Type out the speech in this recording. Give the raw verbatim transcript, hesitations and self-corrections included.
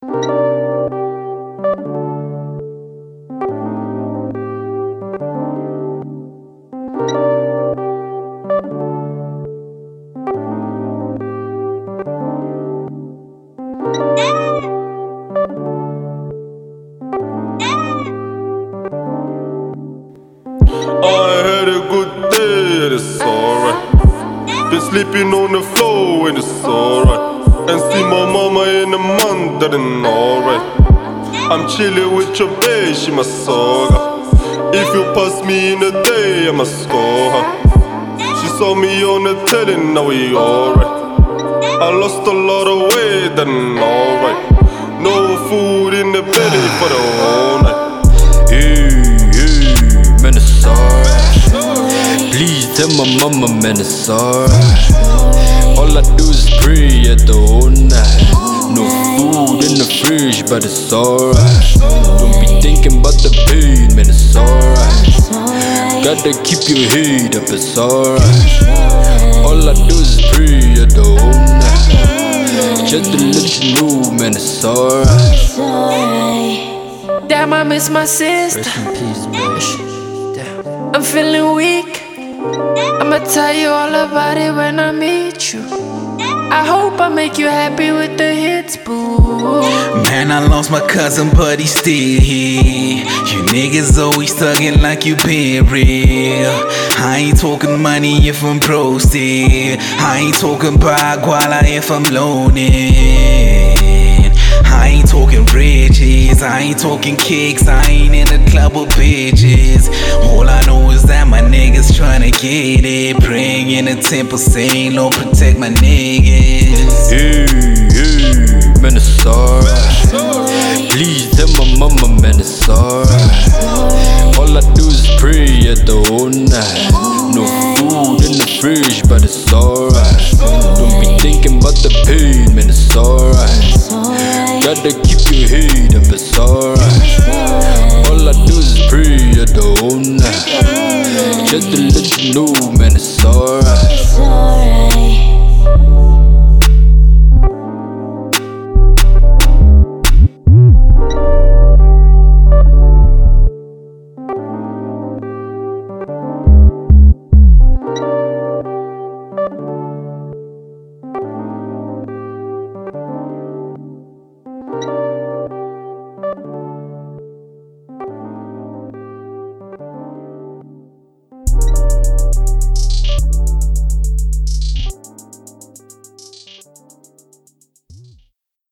I had a good day, and it's alright. Been sleeping on the floor, and it's alright. And see my mama in a month, that ain't alright. I'm chillin' with your bae, she my soga. If you pass me in the day, I'ma score her. She saw me on the telly, now we alright. I lost a lot of weight, that ain't alright. No food in the belly for the whole night. Man, it's alright. Please tell my mama, man, it's alright. All I do is pray at the whole night. No food in the fridge, but it's alright. Don't be thinking about the pain, man, it's alright. Gotta keep your head up, it's alright. All I do is pray at the whole night. Just to let you know, man, it's alright. Damn, I miss my sister. Rest in peace, bitch. Damn. I'm feeling weak. I'ma tell you all about it when I meet you. I hope I make you happy with the hits, boo. Man, I lost my cousin, but he's still here. You niggas always thuggin' like you been real. I ain't talking money if I'm prosted. I ain't talking baguala if I'm loaning. I ain't talking riches, I ain't talking kicks, I ain't in the club with bitches. All I know is that my niggas tryna get it. Praying in the temple saying, Lord protect my niggas. Hey, hey, man, it's alright. Please tell my mama, man, it's alright. All I do is pray at the whole night. No food in the fridge, but it's alright. Don't be thinking about the pain, man, it's alright. Gotta keep your head up, it's alright. All I do is pray at the whole night. Just to let you know,